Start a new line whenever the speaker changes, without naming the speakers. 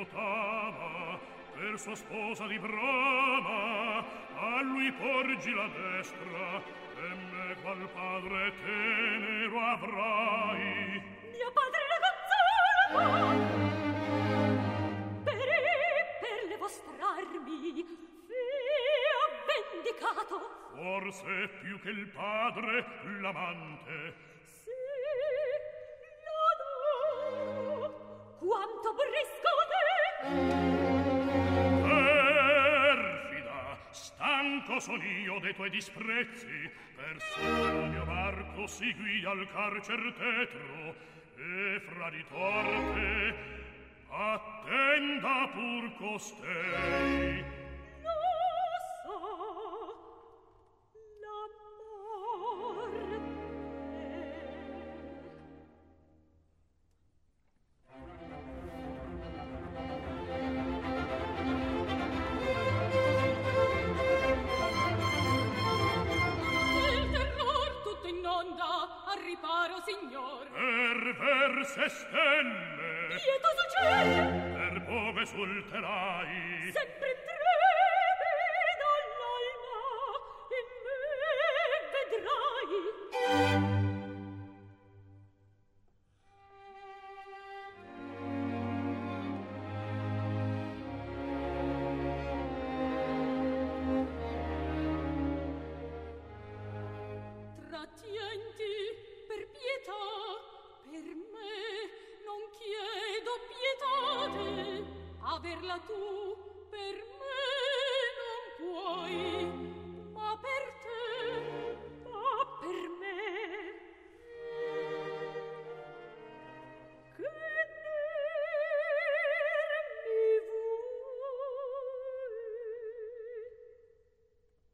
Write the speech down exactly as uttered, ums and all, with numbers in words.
io t'ama, per sua sposa di brama, a lui porgi la destra, e me qual padre tenero avrai.
Mio padre la Gonzalo, per, per le vostre armi, fio vendicato.
Forse più che il padre, l'amante.
Sì, l'adoro, quanto brisco te.
Perfida, stanco son io dei tuoi disprezzi, persino il mio barco seguì al carcer tetro, e fra di torte attenda pur costei.
Lo so, la morte. Il terror tutto in onda, al riparo, signor.
Per verse stelle,
Pietoso cielo,
per bove sul telai,
sempre trepida l'alma, in me vedrai. Trattienti per pietà, per me non chiedo pietate, averla tu per me non puoi